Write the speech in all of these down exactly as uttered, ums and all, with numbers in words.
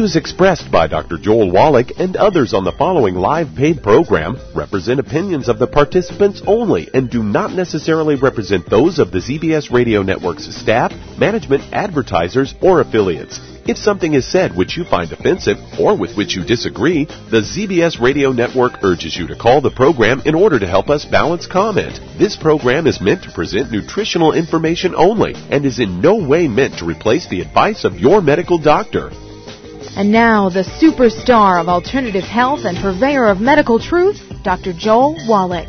views expressed by Doctor Joel Wallach and others on the following live paid program represent opinions of the participants only and do not necessarily represent those of the Z B S Radio Network's staff, management, advertisers, or affiliates. If something is said which you find offensive or with which you disagree, the Z B S Radio Network urges you to call the program in order to help us balance comment. This program is meant to present nutritional information only and is in no way meant to replace the advice of your medical doctor. And now, the superstar of alternative health and purveyor of medical truth, Doctor Joel Wallach.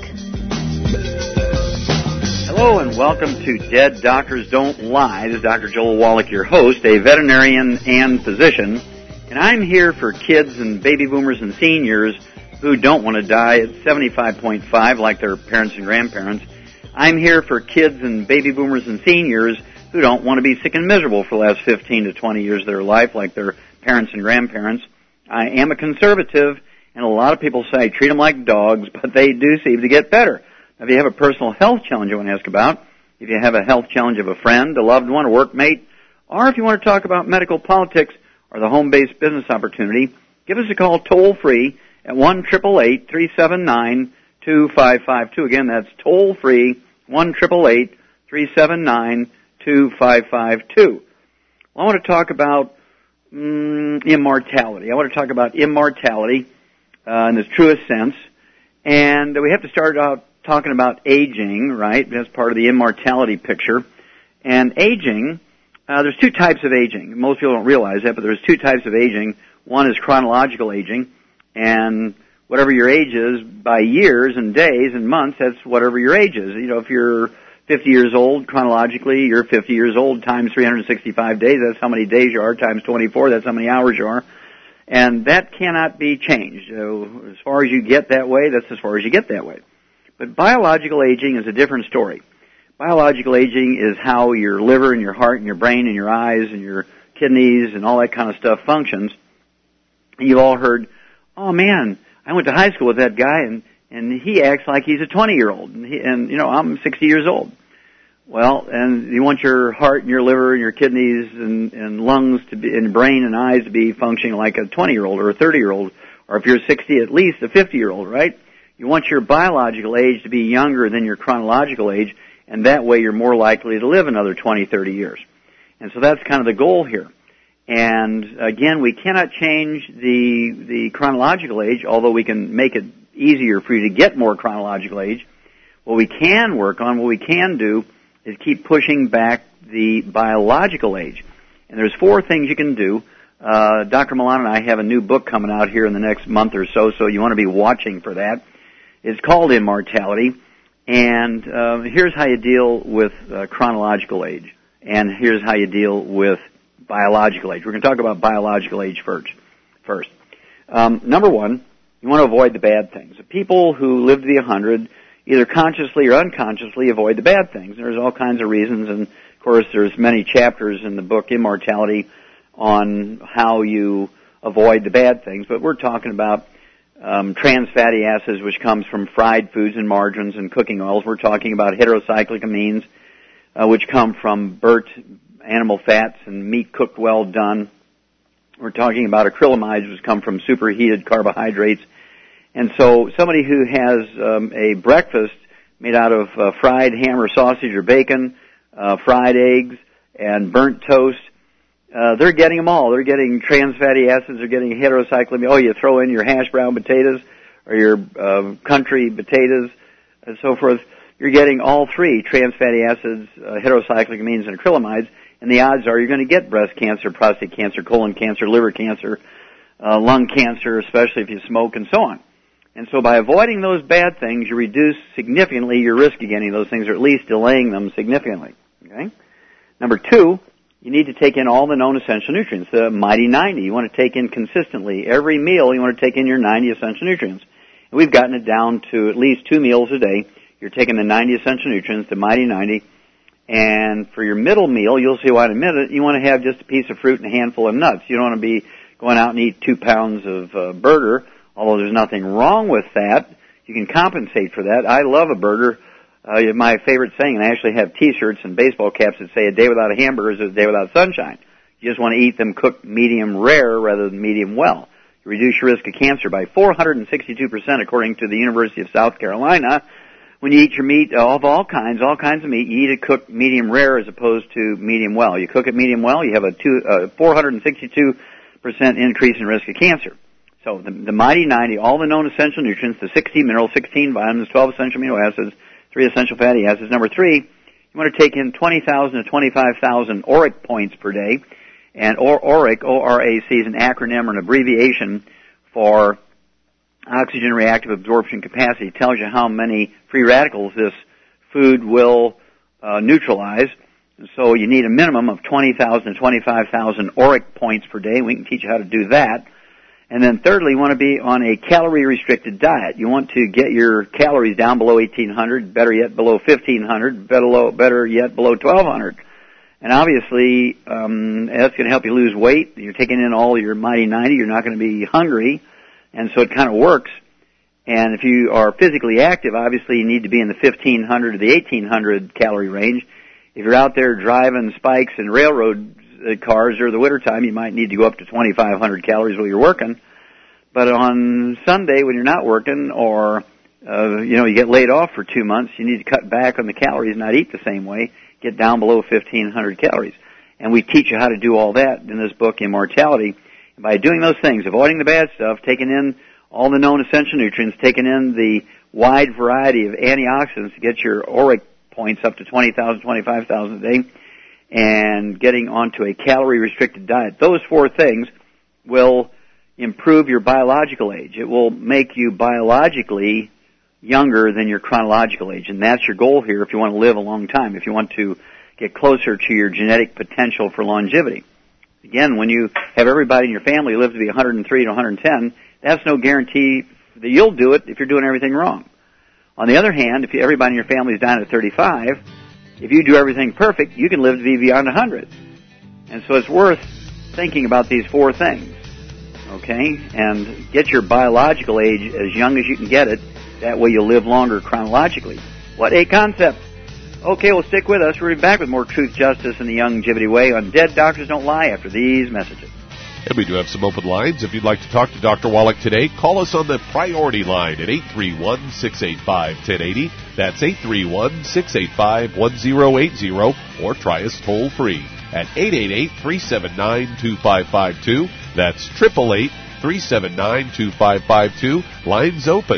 Hello and welcome to Dead Doctors Don't Lie. This is Doctor Joel Wallach, your host, a veterinarian and physician. And I'm here for kids and baby boomers and seniors who don't want to die at seventy-five point five like their parents and grandparents. I'm here for kids and baby boomers and seniors who don't want to be sick and miserable for the last fifteen to twenty years of their life like their parents and grandparents. I am a conservative, and a lot of people say treat them like dogs, but they do seem to get better. If you have a personal health challenge you want to ask about, if you have a health challenge of a friend, a loved one, a workmate, or if you want to talk about medical politics or the home-based business opportunity, give us a call toll-free at one eight eight eight, three seven nine, two five five two. Again, that's toll-free, one eight eight eight, three seven nine, two five five two. Well, I want to talk about mm, immortality. I want to talk about immortality uh, in its truest sense. And we have to start out talking about aging, right? That's part of the immortality picture. And aging, uh, there's two types of aging. Most people don't realize that, but there's two types of aging. One is chronological aging, and whatever your age is, by years and days and months, that's whatever your age is. You know, if you're fifty years old, chronologically, you're fifty years old times three hundred sixty-five days. That's how many days you are, times twenty-four. That's how many hours you are. And that cannot be changed. So as far as you get that way, that's as far as you get that way. But biological aging is a different story. Biological aging is how your liver and your heart and your brain and your eyes and your kidneys and all that kind of stuff functions. You've all heard, oh man, I went to high school with that guy and, and he acts like he's a twenty-year-old. And, he, and, you know, I'm sixty years old. Well, and you want your heart and your liver and your kidneys and, and lungs to be, and brain and eyes to be functioning like a twenty-year-old or a thirty-year-old, or if you're sixty, at least a fifty-year-old, right? You want your biological age to be younger than your chronological age, and that way you're more likely to live another twenty, thirty years. And so that's kind of the goal here. And again, we cannot change the the chronological age, although we can make it easier for you to get more chronological age. What we can work on, what we can do, is keep pushing back the biological age. And there's four things you can do. Uh, Doctor Milan and I have a new book coming out here in the next month or so, so you want to be watching for that. It's called Immortality, and uh, here's how you deal with uh, chronological age, and here's how you deal with biological age. We're going to talk about biological age first. First, um, number one, you want to avoid the bad things. People who live to be one hundred, either consciously or unconsciously, avoid the bad things. There's all kinds of reasons, and of course there's many chapters in the book Immortality on how you avoid the bad things, but we're talking about Um, trans fatty acids, which comes from fried foods and margarines and cooking oils. We're talking about heterocyclic amines, uh, which come from burnt animal fats and meat cooked well done. We're talking about acrylamides, which come from superheated carbohydrates. And so somebody who has um, a breakfast made out of uh, fried ham or sausage or bacon, uh, fried eggs, and burnt toast, Uh, they're getting them all. They're getting trans fatty acids. They're getting heterocyclic. Oh, you throw in your hash brown potatoes or your uh, country potatoes and so forth. You're getting all three, trans fatty acids, uh, heterocyclic amines, and acrylamides. And the odds are you're going to get breast cancer, prostate cancer, colon cancer, liver cancer, uh, lung cancer, especially if you smoke, and so on. And so by avoiding those bad things, you reduce significantly your risk of getting those things, or at least delaying them significantly. Okay? Number two, you need to take in all the known essential nutrients, the Mighty ninety. You want to take in consistently. Every meal, you want to take in your ninety essential nutrients. And we've gotten it down to at least two meals a day. You're taking the ninety essential nutrients, the Mighty ninety. And for your middle meal, you'll see why in a minute, you want to have just a piece of fruit and a handful of nuts. You don't want to be going out and eat two pounds of uh, burger, although there's nothing wrong with that. You can compensate for that. I love a burger. Uh, my favorite saying, and I actually have T-shirts and baseball caps that say, a day without a hamburger is a day without sunshine. You just want to eat them cooked medium rare rather than medium well. You reduce your risk of cancer by four hundred sixty-two percent, according to the University of South Carolina. When you eat your meat of all kinds, all kinds of meat, you eat it cooked medium rare as opposed to medium well. You cook it medium well, you have a two, uh, four hundred sixty-two percent increase in risk of cancer. So the, the Mighty ninety, all the known essential nutrients, the sixty minerals, sixteen vitamins, twelve essential amino acids, three essential fatty acids. Number three, you want to take in twenty thousand to twenty-five thousand ORAC points per day. And ORAC, O R A C, is an acronym or an abbreviation for oxygen reactive absorption capacity. It tells you how many free radicals this food will uh, neutralize. So you need a minimum of twenty thousand to twenty-five thousand ORAC points per day. We can teach you how to do that. And then thirdly, you want to be on a calorie-restricted diet. You want to get your calories down below eighteen hundred, better yet below fifteen hundred, better, better yet below twelve hundred. And obviously, um, that's going to help you lose weight. You're taking in all your Mighty ninety. You're not going to be hungry. And so it kind of works. And if you are physically active, obviously you need to be in the fifteen hundred to the eighteen hundred calorie range. If you're out there driving spikes and railroad cars during the wintertime, you might need to go up to twenty-five hundred calories while you're working. But on Sunday when you're not working, or, uh, you know, you get laid off for two months, you need to cut back on the calories, not eat the same way, get down below fifteen hundred calories. And we teach you how to do all that in this book, Immortality. And by doing those things, avoiding the bad stuff, taking in all the known essential nutrients, taking in the wide variety of antioxidants to get your ORAC points up to twenty thousand, twenty-five thousand a day, and getting onto a calorie-restricted diet. Those four things will improve your biological age. It will make you biologically younger than your chronological age, and that's your goal here if you want to live a long time, if you want to get closer to your genetic potential for longevity. Again, when you have everybody in your family live to be one hundred three to one hundred ten, that's no guarantee that you'll do it if you're doing everything wrong. On the other hand, if you, everybody in your family is down at thirty-five, if you do everything perfect, you can live to be beyond one hundred. And so it's worth thinking about these four things, okay? And get your biological age as young as you can get it. That way you'll live longer chronologically. What a concept. Okay, well, stick with us. We'll be back with more Truth, Justice, and the Longevity Way on Dead Doctors Don't Lie after these messages. And we do have some open lines. If you'd like to talk to Doctor Wallach today, call us on the priority line at eight three one, six eight five, one zero eight zero. That's eight three one, six eight five, one zero eight zero. Or try us toll free at eight eight eight, three seven nine, two five five two. That's eight eight eight, three seven nine, two five five two. Lines open.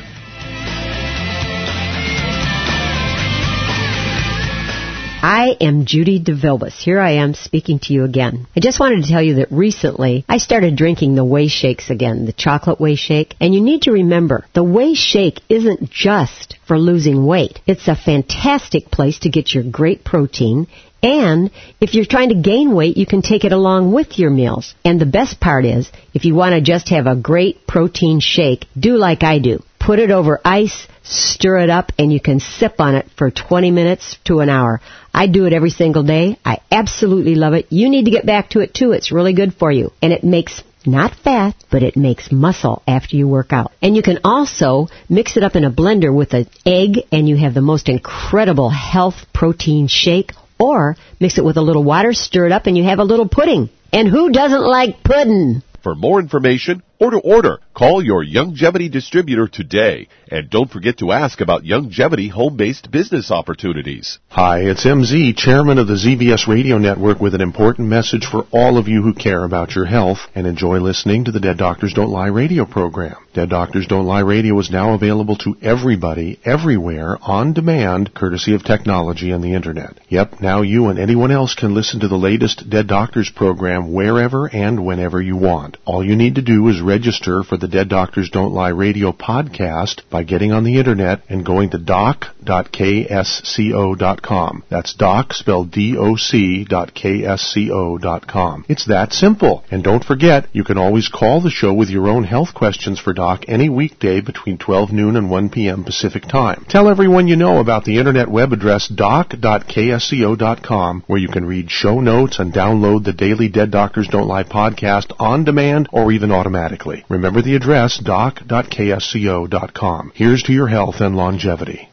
I am Judy DeVilbus. Here I am speaking to you again. I just wanted to tell you that recently I started drinking the Whey Shakes again, the chocolate Whey Shake. And you need to remember, the Whey Shake isn't just for losing weight. It's a fantastic place to get your great protein. And if you're trying to gain weight, you can take it along with your meals. And the best part is, if you want to just have a great protein shake, do like I do. Put it over ice, stir it up, and you can sip on it for twenty minutes to an hour. I do it every single day. I absolutely love it. You need to get back to it, too. It's really good for you. And it makes not fat, but it makes muscle after you work out. And you can also mix it up in a blender with an egg, and you have the most incredible health protein shake. Or mix it with a little water, stir it up, and you have a little pudding. And who doesn't like pudding? For more information or to order, call your Longevity distributor today. And don't forget to ask about Longevity home-based business opportunities. Hi, it's M Z, chairman of the Z B S Radio Network, with an important message for all of you who care about your health and enjoy listening to the Dead Doctors Don't Lie radio program. Dead Doctors Don't Lie radio is now available to everybody, everywhere, on demand, courtesy of technology and the Internet. Yep, now you and anyone else can listen to the latest Dead Doctors program wherever and whenever you want. All you need to do is register for the Dead Doctors Don't Lie radio podcast by getting on the Internet and going to doc dot k s c o dot com. That's doc, spelled D O C, dot K S C O dot com. It's that simple. And don't forget, you can always call the show with your own health questions for Doc any weekday between twelve noon and one p.m. Pacific Time. Tell everyone you know about the Internet web address doc dot k s c o dot com, where you can read show notes and download the daily Dead Doctors Don't Lie podcast on demand or even automatically. Remember the address, doc dot k s c o dot com. Here's to your health and longevity.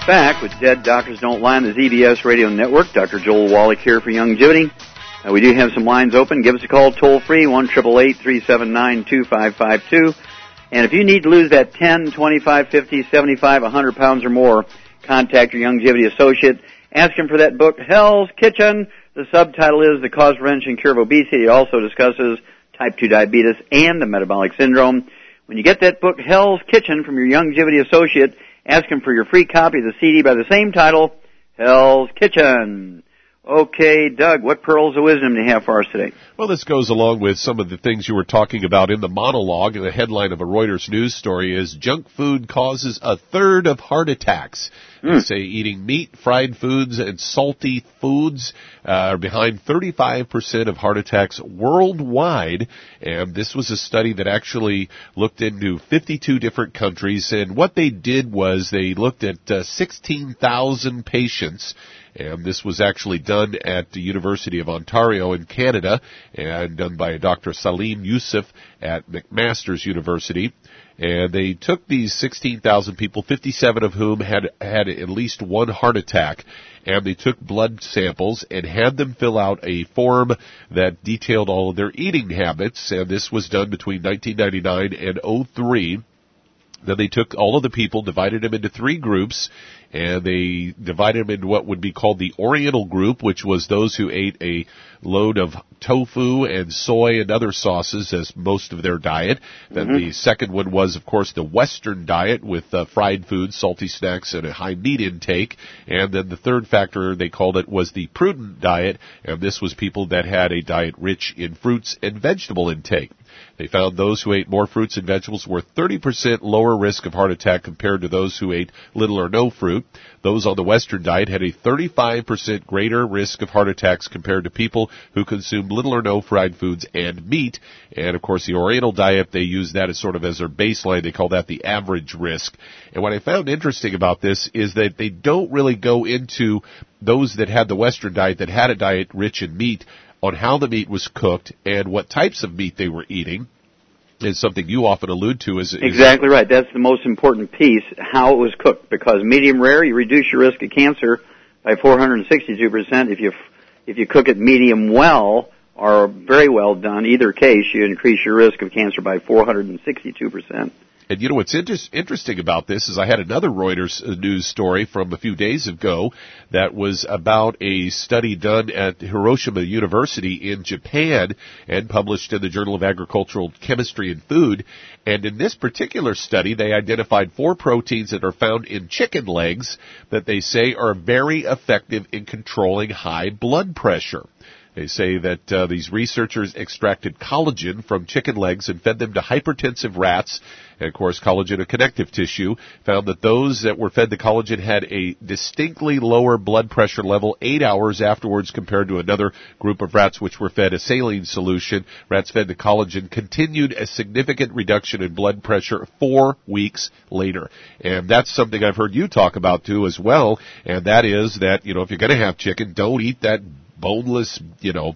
back with Dead Doctors Don't Lie on the Z B S Radio Network. Doctor Joel Wallach here for Youngevity. Uh, we do have some lines open. Give us a call toll-free, one eight eight eight, three seven nine, two five five two. And if you need to lose that ten, twenty-five, fifty, seventy-five, one hundred pounds or more, contact your Youngevity associate. Ask him for that book, Hell's Kitchen. The subtitle is The Cause, Prevention, and Cure of Obesity. It also discusses type two diabetes and the metabolic syndrome. When you get that book, Hell's Kitchen, from your Youngevity associate, ask him for your free copy of the C D by the same title, Hell's Kitchen. Okay, Doug, what pearls of wisdom do you have for us today? Well, this goes along with some of the things you were talking about in the monologue. The headline of a Reuters news story is Junk Food Causes a Third of Heart Attacks. Mm. They say eating meat, fried foods, and salty foods uh, are behind thirty-five percent of heart attacks worldwide. And this was a study that actually looked into fifty-two different countries. And what they did was they looked at uh, sixteen thousand patients. And this was actually done at the University of Ontario in Canada and done by Doctor Salim Youssef at McMaster's University. And they took these sixteen thousand people, fifty-seven of whom had had at least one heart attack, and they took blood samples and had them fill out a form that detailed all of their eating habits. And this was done between nineteen ninety-nine and oh three. Then they took all of the people, divided them into three groups, and they divided them into what would be called the Oriental group, which was those who ate a load of tofu and soy and other sauces as most of their diet. Then mm-hmm. the second one was, of course, the Western diet with uh, fried foods, salty snacks, and a high meat intake. And then the third factor, they called it, was the prudent diet, and this was people that had a diet rich in fruits and vegetable intake. They found those who ate more fruits and vegetables were thirty percent lower risk of heart attack compared to those who ate little or no fruit. Those on the Western diet had a thirty-five percent greater risk of heart attacks compared to people who consumed little or no fried foods and meat. And, of course, the Oriental diet, they use that as sort of as their baseline. They call that the average risk. And what I found interesting about this is that they don't really go into those that had the Western diet, that had a diet rich in meat, on how the meat was cooked and what types of meat they were eating. Is something you often allude to. Is, is exactly right. That's the most important piece, how it was cooked. Because medium rare, you reduce your risk of cancer by four hundred sixty-two percent. If you if you cook it medium well or very well done, either case, you increase your risk of cancer by four hundred sixty-two percent. And you know what's inter- interesting about this is I had another Reuters news story from a few days ago that was about a study done at Hiroshima University in Japan and published in the Journal of Agricultural Chemistry and Food. And in this particular study, they identified four proteins that are found in chicken legs that they say are very effective in controlling high blood pressure. They say that uh, these researchers extracted collagen from chicken legs and fed them to hypertensive rats. And, of course, collagen, a connective tissue, found that those that were fed the collagen had a distinctly lower blood pressure level eight hours afterwards compared to another group of rats which were fed a saline solution. Rats fed the collagen continued a significant reduction in blood pressure four weeks later. And that's something I've heard you talk about, too, as well. And that is that, you know, if you're going to have chicken, don't eat that boneless, you know,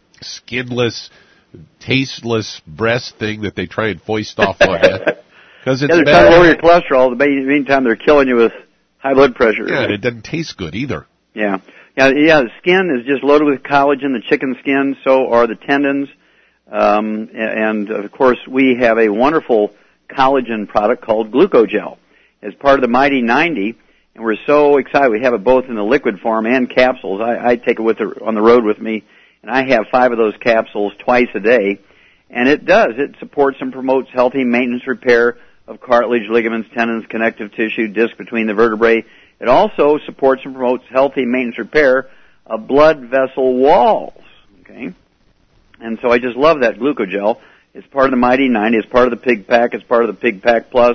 skinless, tasteless breast thing that they try and foist off on you. Because it's yeah, they're bad. trying to lower your cholesterol. In the meantime, they're killing you with high blood pressure. Yeah, and it doesn't taste good either. Yeah. Yeah, yeah, the skin is just loaded with collagen, the chicken skin, so are the tendons. Um, and, of course, we have a wonderful collagen product called Glucogel. It's part of the Mighty ninety. And we're so excited. We have it both in the liquid form and capsules. I, I take it with the, on the road with me, and I have five of those capsules twice a day. And it does. It supports and promotes healthy maintenance repair of cartilage, ligaments, tendons, connective tissue, disc between the vertebrae. It also supports and promotes healthy maintenance repair of blood vessel walls. Okay? And so I just love that Glucogel. It's part of the Mighty ninety. It's part of the Pig Pack. It's part of the Pig Pack Plus.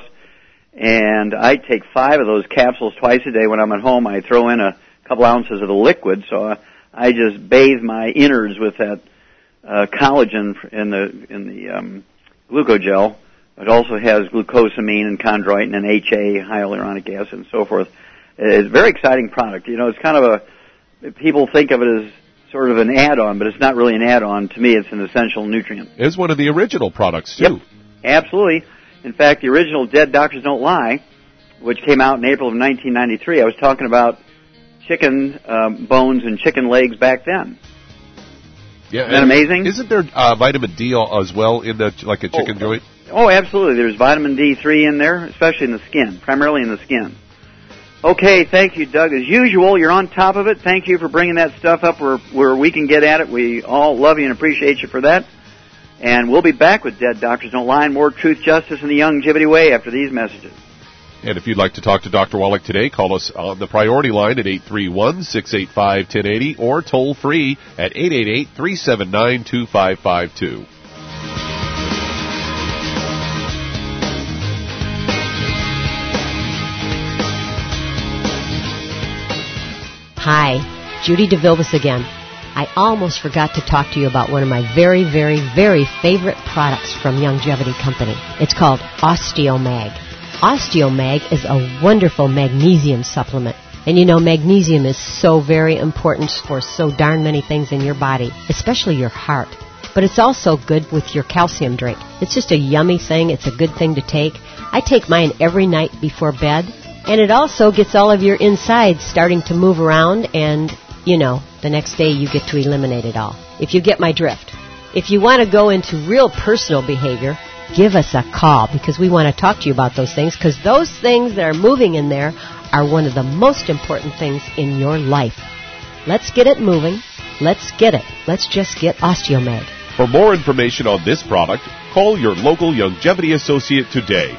And I take five of those capsules twice a day. When I'm at home, I throw in a couple ounces of the liquid, so I, I just bathe my innards with that uh, collagen in the in the um, Glucogel. It also has glucosamine and chondroitin and H A, hyaluronic acid, and so forth. It's a very exciting product. You know, it's kind of a, people think of it as sort of an add-on, but it's not really an add-on. To me, it's an essential nutrient. It's one of the original products, too. Yep, absolutely. In fact, the original Dead Doctors Don't Lie which came out in April of nineteen ninety-three. I was talking about chicken um, bones and chicken legs back then. Yeah, Isn't that amazing? Isn't there uh, vitamin D as well in the like a chicken oh, joint? Oh, absolutely. There's vitamin D three in there, especially in the skin, primarily in the skin. Okay, thank you, Doug. As usual, you're on top of it. Thank you for bringing that stuff up where, where we can get at it. We all love you and appreciate you for that. And we'll be back with Dead Doctors Don't Lie, more truth, justice, and the Youngevity way after these messages. And if you'd like to talk to Doctor Wallach today, call us on the priority line at eight three one, six eight five, one oh eight oh or toll free at eight eight eight, three seven nine, two five five two. Hi, Judy DeVilbiss again. I almost forgot to talk to you about one of my very, very, very favorite products from Youngevity Company. It's called OsteoMag. OsteoMag is a wonderful magnesium supplement. And you know, magnesium is so very important for so darn many things in your body, especially your heart. But it's also good with your calcium drink. It's just a yummy thing. It's a good thing to take. I take mine every night before bed. And it also gets all of your insides starting to move around, and, you know, the next day you get to eliminate it all, if you get my drift. If you want to go into real personal behavior, give us a call, because we want to talk to you about those things, because those things that are moving in there are one of the most important things in your life. Let's get it moving. Let's get it. Let's just get OsteoMag. For more information on this product, call your local Youngevity associate today.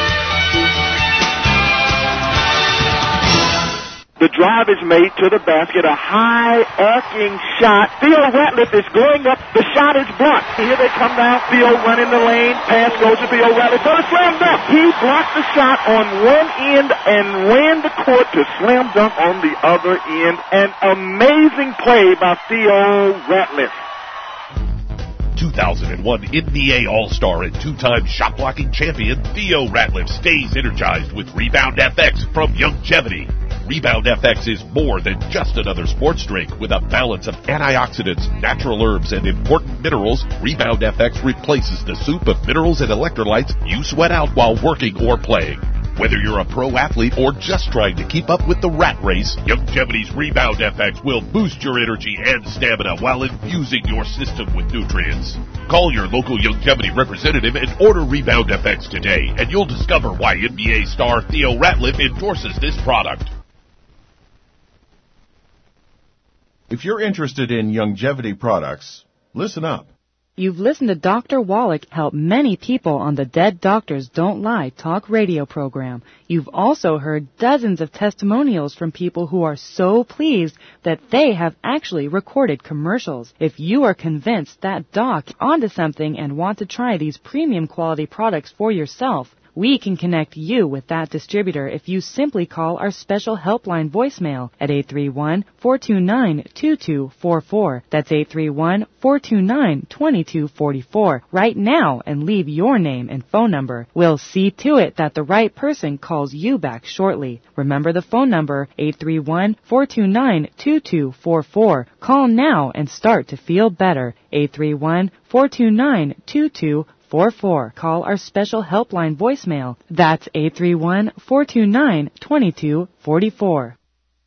The drive is made to the basket, a high arcing shot. Theo Ratliff is going up. The shot is blocked. Here they come now. Theo running the lane. Pass goes to Theo Ratliff for the slam dunk. He blocked the shot on one end and ran the court to slam dunk on the other end. An amazing play by Theo Ratliff. two thousand one N B A All-Star and two-time shot-blocking champion Theo Ratliff stays energized with Rebound F X from Youngevity. Rebound F X is more than just another sports drink. With a balance of antioxidants, natural herbs, and important minerals, Rebound F X replaces the soup of minerals and electrolytes you sweat out while working or playing. Whether you're a pro athlete or just trying to keep up with the rat race, Youngevity's Rebound F X will boost your energy and stamina while infusing your system with nutrients. Call your local Youngevity representative and order Rebound F X today, and you'll discover why N B A star Theo Ratliff endorses this product. If you're interested in Youngevity products, listen up. You've listened to Doctor Wallach help many people on the Dead Doctors Don't Lie talk radio program. You've also heard dozens of testimonials from people who are so pleased that they have actually recorded commercials. If you are convinced that Doc is onto something and want to try these premium quality products for yourself, we can connect you with that distributor if you simply call our special helpline voicemail at eight three one, four two nine, two two four four. That's eight three one, four two nine, two two four four right now and leave your name and phone number. We'll see to it that the right person calls you back shortly. Remember the phone number, eight three one, four two nine, two two four four. Call now and start to feel better. eight three one, four two nine, two two four four. Call our special helpline voicemail. That's eight three one, four two nine, two two four four.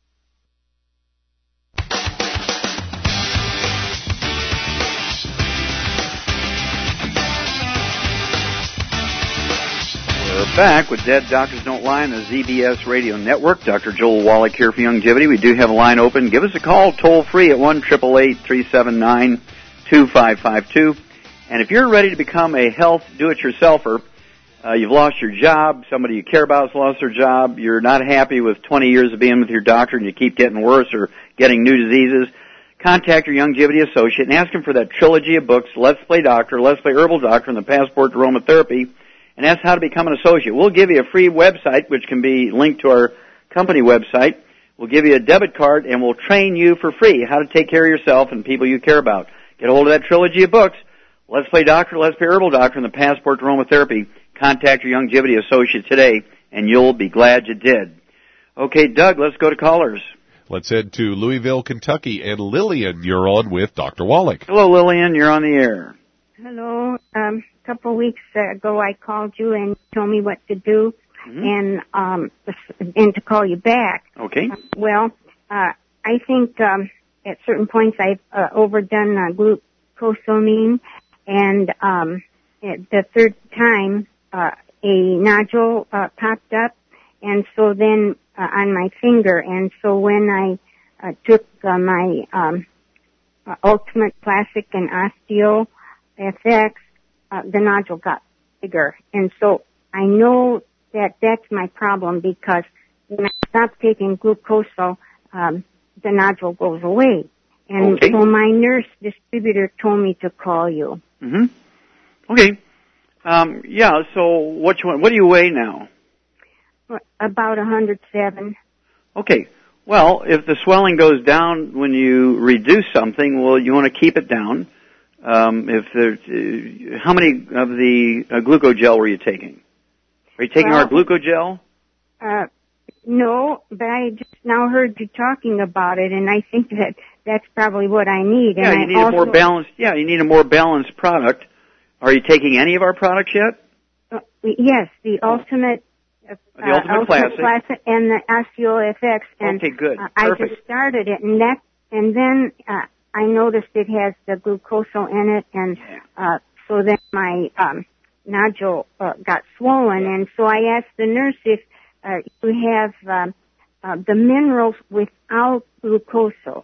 We're back with Dead Doctors Don't Lie on the Z B S Radio Network. Doctor Joel Wallach here for Youngevity. We do have a line open. Give us a call toll free at one eight eight eight, three seven nine, two five five two. And if you're ready to become a health do-it-yourselfer, uh, you've lost your job, somebody you care about has lost their job, you're not happy with twenty years of being with your doctor and you keep getting worse or getting new diseases, contact your Youngevity associate and ask him for that trilogy of books, Let's Play Doctor, Let's Play Herbal Doctor, and the Passport to Aromatherapy, and that's how to become an associate. We'll give you a free website, which can be linked to our company website. We'll give you a debit card, and we'll train you for free how to take care of yourself and people you care about. Get a hold of that trilogy of books, Let's Play Doctor, Let's Play Herbal Doctor, and the Passport to Aromatherapy. Contact your Youngevity associate today, and you'll be glad you did. Okay, Doug, let's go to callers. Let's head to Louisville, Kentucky, and Lillian, you're on with Doctor Wallach. Hello, Lillian, you're on the air. Hello. Um, a couple of weeks ago I called you and told me what to do. mm-hmm. and um, and to call you back. Okay. Uh, well, uh, I think um, at certain points I've uh, overdone uh, glucosamine, and um, at the third time uh, a nodule uh, popped up, and so then uh, on my finger, and so when I uh, took uh, my um, uh, Ultimate Classic and Osteo F X, uh, the nodule got bigger, and so I know that that's my problem because when I stop taking glucoso, um, the nodule goes away. And okay. so my nurse distributor told me to call you. Mm-hmm. Okay. Um, yeah, so what you want, what do you weigh now? About one hundred seven. Okay. Well, if the swelling goes down when you reduce something, well, you want to keep it down. Um, if there, uh, how many of the uh, glucogel were you taking? Are you taking well, our glucogel? Uh, no, but I just now heard you talking about it, and I think that that's probably what I need. Yeah, and you need I a more also, balanced. Yeah, you need a more balanced product. Are you taking any of our products yet? Uh, yes, the oh. Ultimate. Uh, the Ultimate, uh, Classic. Ultimate Classic and the Osteo F X. And, okay, good. Uh, I just started it, and that, and then uh, I noticed it has the glucoso in it, and uh, so then my um, nodule uh, got swollen, and so I asked the nurse if uh, you have um, uh, the minerals without glucoso.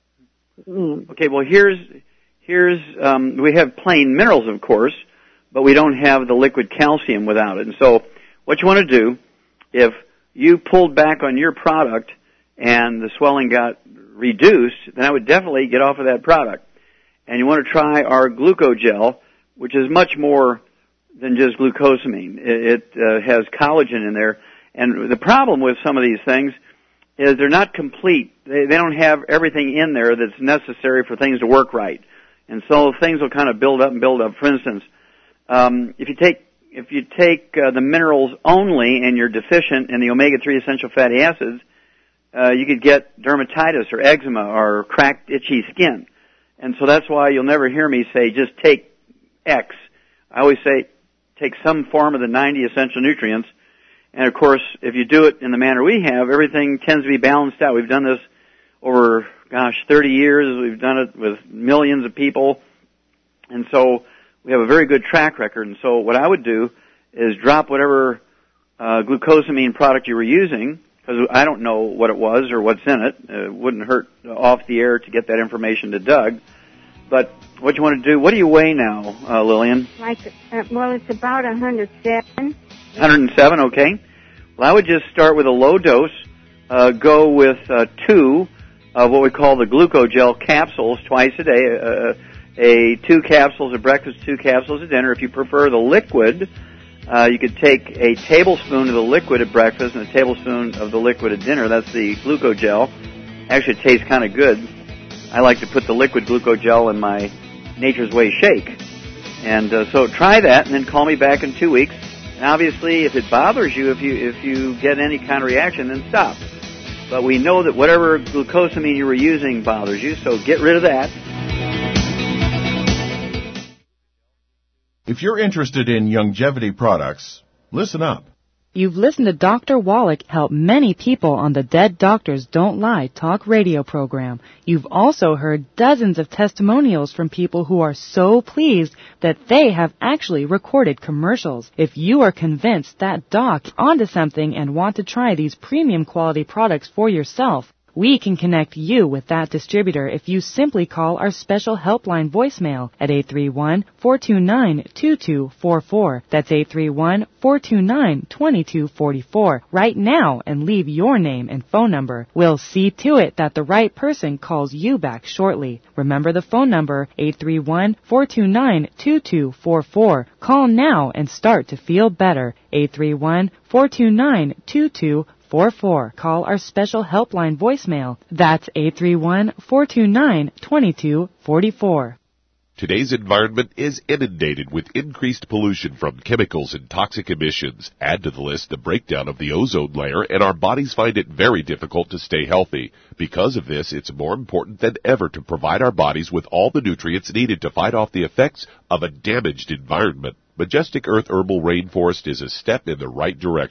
Mm. Okay, well here's here's um, we have plain minerals, of course, but we don't have the liquid calcium without it. And so, what you want to do, if you pulled back on your product and the swelling got reduced, then I would definitely get off of that product. And you want to try our glucogel, which is much more than just glucosamine. It, it uh, has collagen in there. And the problem with some of these things is they're not complete. They, they don't have everything in there that's necessary for things to work right. And so things will kind of build up and build up. For instance, um, if you take if you take uh, the minerals only and you're deficient in the omega three essential fatty acids, uh, you could get dermatitis or eczema or cracked, itchy skin. And so that's why you'll never hear me say just take X. I always say take some form of the ninety essential nutrients. And of course, if you do it in the manner we have, everything tends to be balanced out. We've done this over, gosh, thirty years. We've done it with millions of people. And so we have a very good track record. And so what I would do is drop whatever uh, glucosamine product you were using, because I don't know what it was or what's in it. It wouldn't hurt off the air to get that information to Doug. But what you want to do, what do you weigh now, uh, Lillian? Like, uh, well, it's about one hundred seven. one hundred seven, okay. Well, I would just start with a low dose. Uh, go with uh, two of what we call the glucogel capsules twice a day. Uh, a two capsules at breakfast, two capsules at dinner. If you prefer the liquid, uh, you could take a tablespoon of the liquid at breakfast and a tablespoon of the liquid at dinner. That's the glucogel. Actually, it tastes kind of good. I like to put the liquid glucogel in my Nature's Way shake. And uh, so try that, and then call me back in two weeks. And obviously, if it bothers you, if you if you get any kind of reaction, then stop. But we know that whatever glucosamine you were using bothers you, so get rid of that. If you're interested in longevity products, listen up. You've listened to Doctor Wallach help many people on the Dead Doctors Don't Lie talk radio program. You've also heard dozens of testimonials from people who are so pleased that they have actually recorded commercials. If you are convinced that doc onto something and want to try these premium quality products for yourself, we can connect you with that distributor if you simply call our special helpline voicemail at eight three one, four two nine, two two four four. That's eight three one, four two nine, two two four four right now and leave your name and phone number. We'll see to it that the right person calls you back shortly. Remember the phone number, eight three one, four two nine, two two four four. Call now and start to feel better. eight three one, four two nine, two two four four four. Call our special helpline voicemail. That's eight three one, four two nine, two two four four. Today's environment is inundated with increased pollution from chemicals and toxic emissions. Add to the list the breakdown of the ozone layer, and our bodies find it very difficult to stay healthy. Because of this, it's more important than ever to provide our bodies with all the nutrients needed to fight off the effects of a damaged environment. Majestic Earth Herbal Rainforest is a step in the right direction.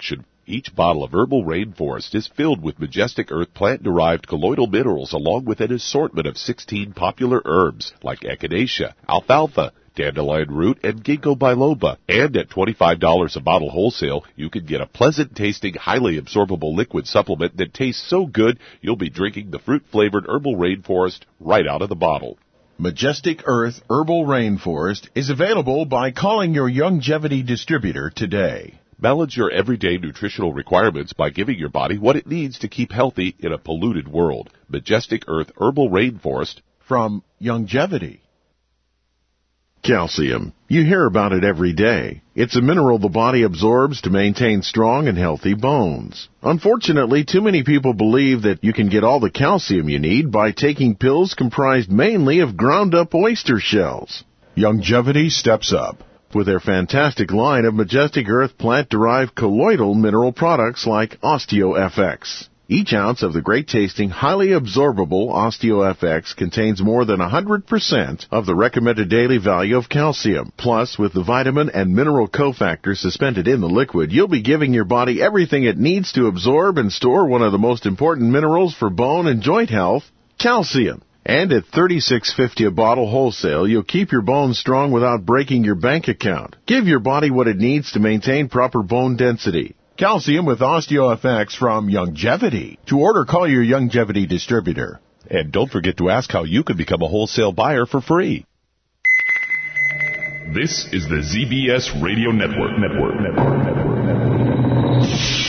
Each bottle of Herbal Rainforest is filled with Majestic Earth plant-derived colloidal minerals along with an assortment of sixteen popular herbs like echinacea, alfalfa, dandelion root, and ginkgo biloba. And at twenty-five dollars a bottle wholesale, you can get a pleasant-tasting, highly absorbable liquid supplement that tastes so good you'll be drinking the fruit-flavored Herbal Rainforest right out of the bottle. Majestic Earth Herbal Rainforest is available by calling your Youngevity distributor today. Balance your everyday nutritional requirements by giving your body what it needs to keep healthy in a polluted world. Majestic Earth Herbal Rainforest from Youngevity. Calcium. You hear about it every day. It's a mineral the body absorbs to maintain strong and healthy bones. Unfortunately, too many people believe that you can get all the calcium you need by taking pills comprised mainly of ground-up oyster shells. Youngevity steps up with their fantastic line of Majestic Earth plant-derived colloidal mineral products like OsteoFX. Each ounce of the great-tasting, highly absorbable OsteoFX contains more than one hundred percent of the recommended daily value of calcium. Plus, with the vitamin and mineral cofactors suspended in the liquid, you'll be giving your body everything it needs to absorb and store one of the most important minerals for bone and joint health, calcium. And at thirty-six fifty a bottle wholesale, you'll keep your bones strong without breaking your bank account. Give your body what it needs to maintain proper bone density. Calcium with OsteoFX from Youngevity. To order, call your Youngevity distributor. And don't forget to ask how you can become a wholesale buyer for free. This is the Z B S Radio Network. Network. Network. Network. Network.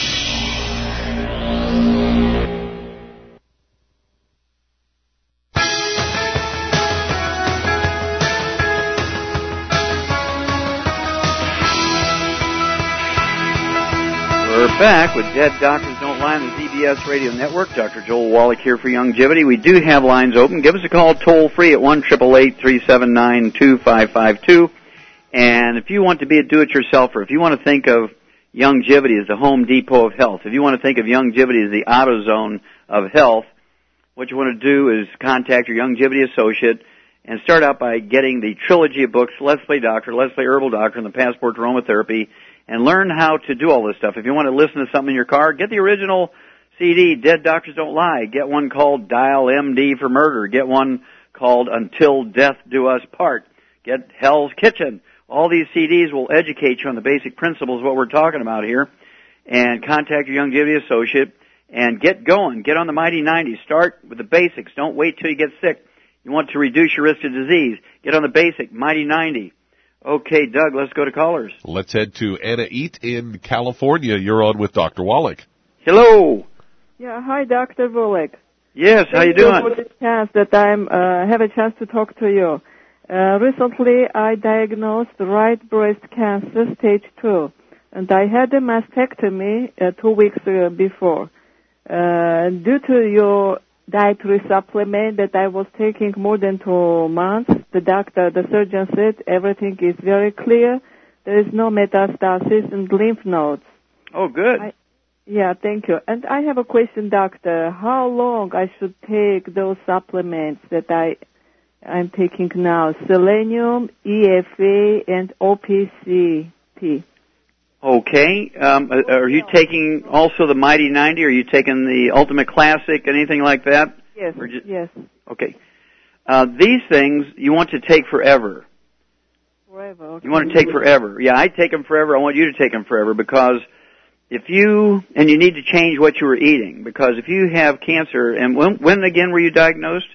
We're back with Dead Doctors Don't Lie on the Z B S Radio Network. Doctor Joel Wallach here for Youngevity. We do have lines open. Give us a call toll free at one eight eight eight, three seven nine, two five five two. And if you want to be a do-it-yourselfer, if you want to think of Youngevity as the Home Depot of health, if you want to think of Youngevity as the AutoZone of health, what you want to do is contact your Youngevity associate and start out by getting the trilogy of books, Let's Play Doctor, Let's Play Herbal Doctor, and the Passport to Aromatherapy, and learn how to do all this stuff. If you want to listen to something in your car, get the original C D, Dead Doctors Don't Lie. Get one called Dial M D for Murder. Get one called Until Death Do Us Part. Get Hell's Kitchen. All these C Ds will educate you on the basic principles of what we're talking about here. And contact your Youngevity associate and get going. Get on the Mighty ninety. Start with the basics. Don't wait till you get sick. You want to reduce your risk of disease. Get on the basic, Mighty ninety. Okay, Doug, let's go to callers. Let's head to Anna Eat in California. You're on with Doctor Wallach. Hello. Yeah, hi, Doctor Wallach. Yes, how you Thank doing? You for the chance that I'm uh, have a chance to talk to you. Uh, recently, I diagnosed right breast cancer, stage two, and I had a mastectomy uh, two weeks uh, before. Uh, due to your dietary supplement that I was taking more than two months, the doctor, the surgeon said everything is very clear. There is no metastasis in lymph nodes. Oh, good. I, yeah, thank you. And I have a question, doctor. How long I should take those supplements that I, I'm taking now? Selenium, E F A, and O P C T. Okay. Um, are you taking also the Mighty ninety? Are you taking the Ultimate Classic, anything like that? Yes, just, yes. Okay. Uh, these things you want to take forever. Forever, okay. You want to take forever. Yeah, I take them forever. I want you to take them forever because if you, and you need to change what you were eating, because if you have cancer, and when, when again were you diagnosed?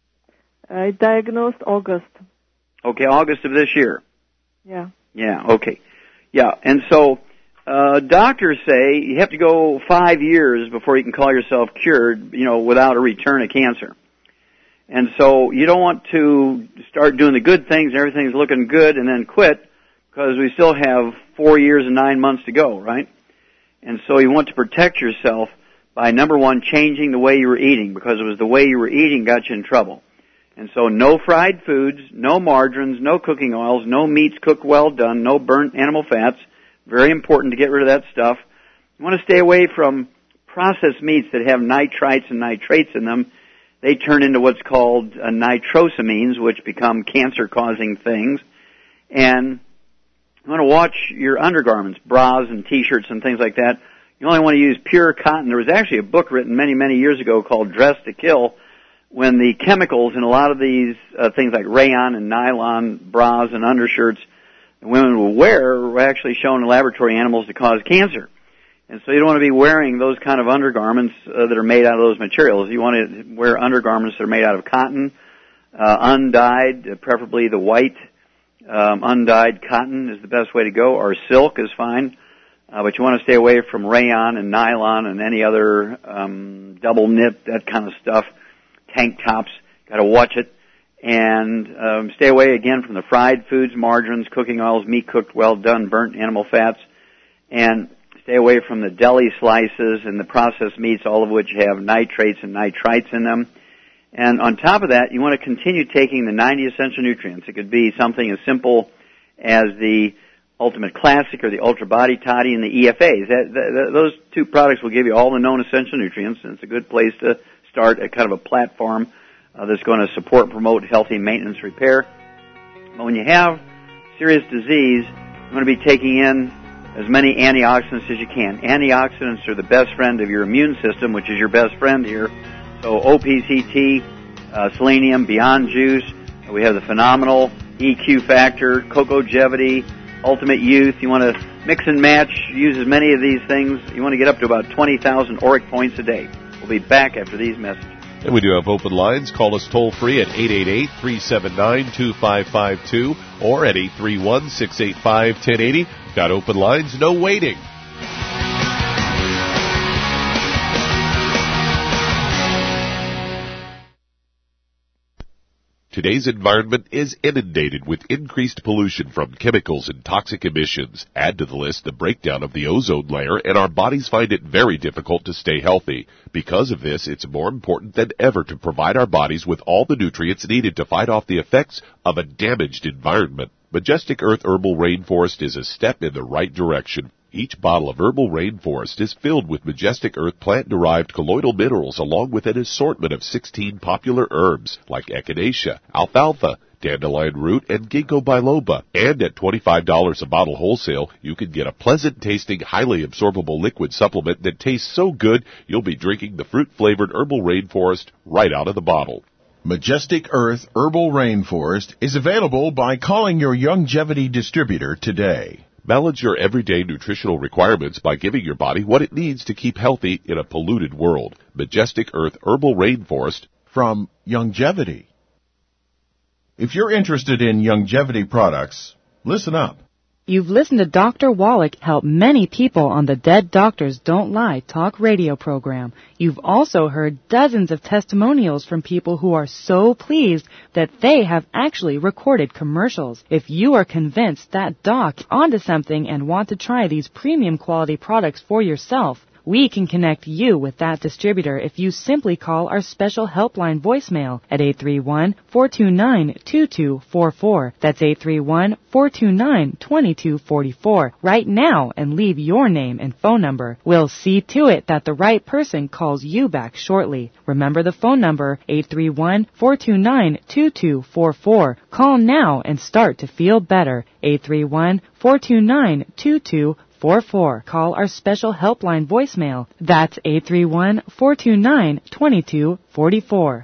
I diagnosed August. Okay, August of this year. Yeah. Yeah, okay. Yeah, and so uh, doctors say you have to go five years before you can call yourself cured, you know, without a return of cancer. And so you don't want to start doing the good things and everything's looking good and then quit because we still have four years and nine months to go, right? And so you want to protect yourself by, number one, changing the way you were eating because it was the way you were eating got you in trouble. And so no fried foods, no margarines, no cooking oils, no meats cooked well done, no burnt animal fats. Very important to get rid of that stuff. You want to stay away from processed meats that have nitrites and nitrates in them. They turn into what's called uh, nitrosamines, which become cancer-causing things. And you want to watch your undergarments, bras and T-shirts and things like that. You only want to use pure cotton. There was actually a book written many, many years ago called Dress to Kill, when the chemicals in a lot of these uh, things like rayon and nylon bras and undershirts that women will wear were actually shown in laboratory animals to cause cancer. And so you don't want to be wearing those kind of undergarments uh, that are made out of those materials. You want to wear undergarments that are made out of cotton, uh, undyed, uh, preferably the white um, undyed cotton is the best way to go, or silk is fine. Uh, but you want to stay away from rayon and nylon and any other um, double knit, that kind of stuff. Tank tops, got to watch it. And um, stay away again from the fried foods, margarines, cooking oils, meat cooked well done, burnt animal fats. And stay away from the deli slices and the processed meats, all of which have nitrates and nitrites in them. And on top of that, you want to continue taking the ninety essential nutrients. It could be something as simple as the Ultimate Classic or the Ultra Body Toddy and the E F As. That, that, those two products will give you all the known essential nutrients, and it's a good place to start a kind of a platform uh, that's going to support and promote healthy maintenance repair. But when you have serious disease, you want to be taking in as many antioxidants as you can. Antioxidants are the best friend of your immune system, which is your best friend here. So O P C T, uh, selenium, Beyond Juice. We have the phenomenal E Q Factor, Cocogevity, Ultimate Youth. You want to mix and match, use as many of these things. You want to get up to about twenty thousand auric points a day. We'll be back after these messages. And we do have open lines. Call us toll-free at eight eight eight, three seven nine, two five five two or at eight three one, six eight five, one zero eight zero. Got open lines, no waiting. Today's environment is inundated with increased pollution from chemicals and toxic emissions. Add to the list the breakdown of the ozone layer, and our bodies find it very difficult to stay healthy. Because of this, it's more important than ever to provide our bodies with all the nutrients needed to fight off the effects of a damaged environment. Majestic Earth Herbal Rainforest is a step in the right direction. Each bottle of Herbal Rainforest is filled with Majestic Earth plant-derived colloidal minerals along with an assortment of sixteen popular herbs like echinacea, alfalfa, dandelion root, and ginkgo biloba. And at twenty-five dollars a bottle wholesale, you can get a pleasant-tasting, highly absorbable liquid supplement that tastes so good you'll be drinking the fruit-flavored Herbal Rainforest right out of the bottle. Majestic Earth Herbal Rainforest is available by calling your Youngevity distributor today. Balance your everyday nutritional requirements by giving your body what it needs to keep healthy in a polluted world. Majestic Earth Herbal Rainforest from Youngevity. If you're interested in Youngevity products, listen up. You've listened to Doctor Wallach help many people on the Dead Doctors Don't Lie talk radio program. You've also heard dozens of testimonials from people who are so pleased that they have actually recorded commercials. If you are convinced that doc onto something and want to try these premium quality products for yourself, we can connect you with that distributor if you simply call our special helpline voicemail at eight three one, four two nine, two two four four. That's eight three one, four two nine, two two four four right now and leave your name and phone number. We'll see to it that the right person calls you back shortly. Remember the phone number, eight three one, four two nine, two two four four. Call now and start to feel better. eight three one, four two nine, two two four four. Call our special helpline voicemail. That's eight three one, four two nine, two two four four.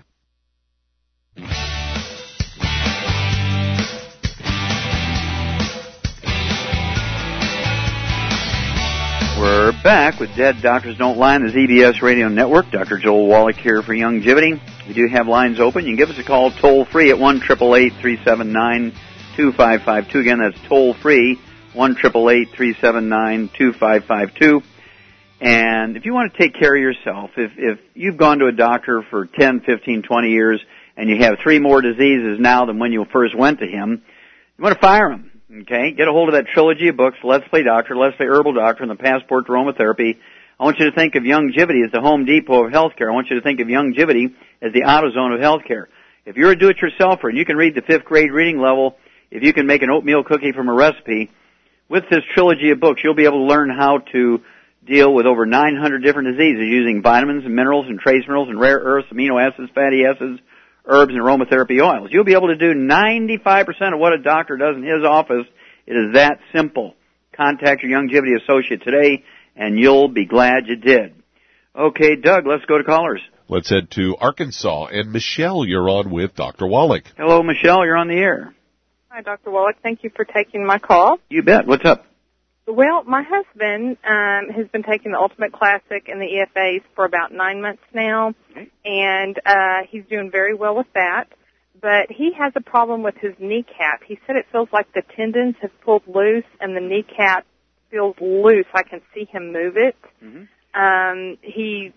We're back with Dead Doctors Don't Lie on the Z B S Radio Network. Doctor Joel Wallach here for Youngevity. We do have lines open. You can give us a call toll-free at one eight eight eight, three seven nine, two five five two. Again, that's toll-free, one eight eight eight, three seven nine, two five five two. And if you want to take care of yourself, if, if you've gone to a doctor for ten, fifteen, twenty years and you have three more diseases now than when you first went to him, you want to fire him. Okay, get a hold of that trilogy of books, Let's Play Doctor, Let's Play Herbal Doctor, and the Passport to Aromatherapy. I want you to think of Youngevity as the Home Depot of healthcare. I want you to think of Youngevity as the AutoZone of healthcare. If you're a do-it-yourselfer and you can read the fifth grade reading level, if you can make an oatmeal cookie from a recipe, with this trilogy of books, you'll be able to learn how to deal with over nine hundred different diseases using vitamins and minerals and trace minerals and rare earths, amino acids, fatty acids, herbs, and aromatherapy oils. You'll be able to do ninety-five percent of what a doctor does in his office. It is that simple. Contact your Youngevity associate today and you'll be glad you did. Okay, Doug, let's go to callers. Let's head to Arkansas. And Michelle, you're on with Doctor Wallach. Hello, Michelle. You're on the air. Hi, Doctor Wallach. Thank you for taking my call. You bet. What's up? Well, my husband um, has been taking the Ultimate Classic and the E F As for about nine months now, okay. and uh, he's doing very well with that. But he has a problem with his kneecap. He said it feels like the tendons have pulled loose, and the kneecap feels loose. I can see him move it. Mm-hmm. Um, he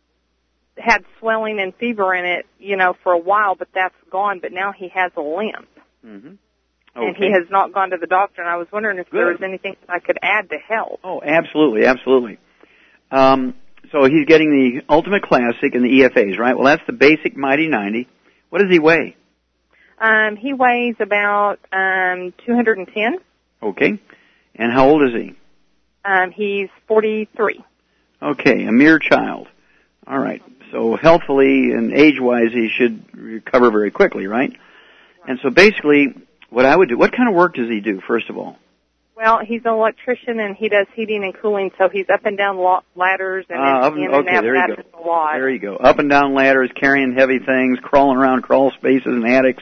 had swelling and fever in it, you know, for a while, but that's gone. But now he has a limp. Mm-hmm. Okay. And he has not gone to the doctor, and I was wondering if Good. there was anything I could add to help. Oh, absolutely, absolutely. Um, so he's getting the Ultimate Classic and the E F As, right? Well, that's the basic Mighty ninety. What does he weigh? Um, he weighs about um, two hundred ten. Okay. And how old is he? Um, he's forty-three. Okay, a mere child. All right. So healthily and age-wise, he should recover very quickly, right? right? And so basically, what I would do, what kind of work does he do, first of all? Well, he's an electrician, and he does heating and cooling, so he's up and down ladders and uh, in, in okay, and out there you ladders go. a lot. There you go. Up and down ladders, carrying heavy things, crawling around crawl spaces and attics.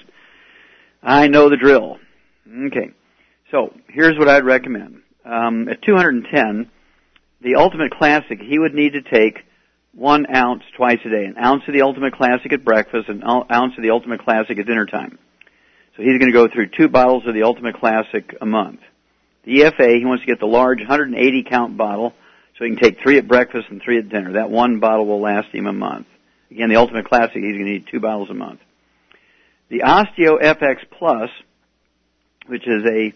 I know the drill. Okay. So here's what I'd recommend. Um, at two hundred ten, the Ultimate Classic, he would need to take one ounce twice a day. An ounce of the Ultimate Classic at breakfast, an ounce of the Ultimate Classic at dinner time. So he's going to go through two bottles of the Ultimate Classic a month. The E F A, he wants to get the large one hundred eighty count bottle, so he can take three at breakfast and three at dinner. That one bottle will last him a month. Again, the Ultimate Classic, he's going to need two bottles a month. The Osteo F X Plus, which is a